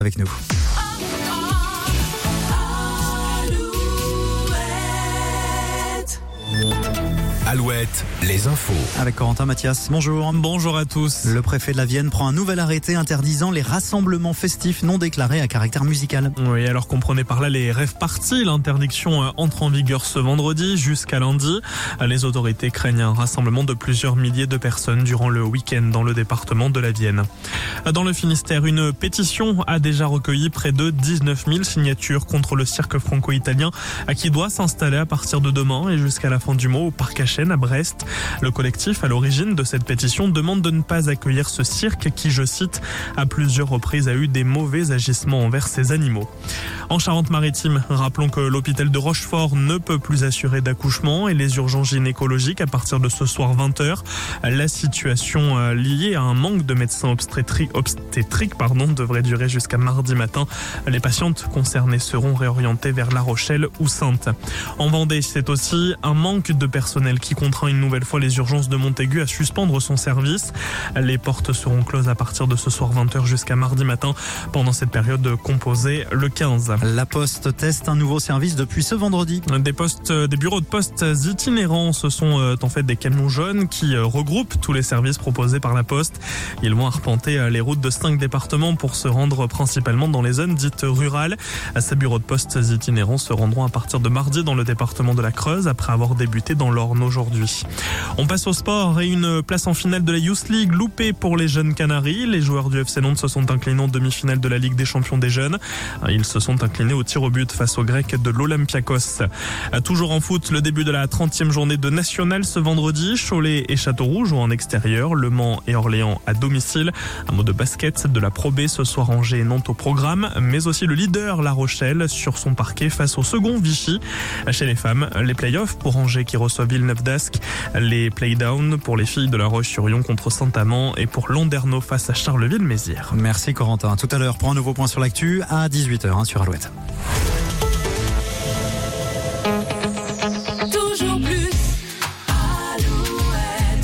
avec nous. Alouette, les infos. Avec Corentin Mathias, bonjour. Bonjour à tous. Le préfet de la Vienne prend un nouvel arrêté interdisant les rassemblements festifs non déclarés à caractère musical. Oui, alors comprenez par là les rave parties. L'interdiction entre en vigueur ce vendredi jusqu'à lundi. Les autorités craignent un rassemblement de plusieurs milliers de personnes durant le week-end dans le département de la Vienne. Dans le Finistère, une pétition a déjà recueilli près de 19 000 signatures contre le cirque franco-italien qui doit s'installer à partir de demain et jusqu'à la fin du mois au parc Hachenne à Brest. Le collectif à l'origine de cette pétition demande de ne pas accueillir ce cirque qui, je cite, à plusieurs reprises a eu des mauvais agissements envers ses animaux. En Charente-Maritime, rappelons que l'hôpital de Rochefort ne peut plus assurer d'accouchement et les urgences gynécologiques à partir de ce soir 20h. La situation liée à un manque de médecins obstétriques devrait durer jusqu'à mardi matin. Les patientes concernées seront réorientées vers La Rochelle ou Saintes. En Vendée, c'est aussi un manque de personnel qui contraint une nouvelle fois les urgences de Montaigu à suspendre son service. Les portes seront closes à partir de ce soir 20h jusqu'à mardi matin pendant cette période composée le 15. La Poste teste un nouveau service depuis ce vendredi. Des bureaux de poste itinérants, ce sont en fait des camions jaunes qui regroupent tous les services proposés par la Poste. Ils vont arpenter les routes de 5 départements pour se rendre principalement dans les zones dites rurales. Ces bureaux de poste itinérants se rendront à partir de mardi dans le département de la Creuse après avoir débuté dans l'Orne aujourd'hui. On passe au sport et une place en finale de la Youth League loupée pour les jeunes Canaries. Les joueurs du FC Nantes se sont inclinés en demi-finale de la Ligue des champions des jeunes. Ils se sont inclinés au tir au but face aux Grecs de l'Olympiakos. Toujours en foot, le début de la 30e journée de National ce vendredi. Cholet et Châteauroux jouent en extérieur, Le Mans et Orléans à domicile. Un mot de basket de la Pro B ce soir, Angers et Nantes au programme, mais aussi le leader La Rochelle sur son parquet face au second Vichy. Chez les femmes, les playoffs pour Angers qui reçoit Villeneuve d'Ascq, les playdowns pour les filles de La Roche-sur-Yon contre Saint-Amand et pour Landerneau face à Charleville-Mézières. Merci Corentin. Tout à l'heure pour un nouveau point sur l'actu à 18h sur Alouette.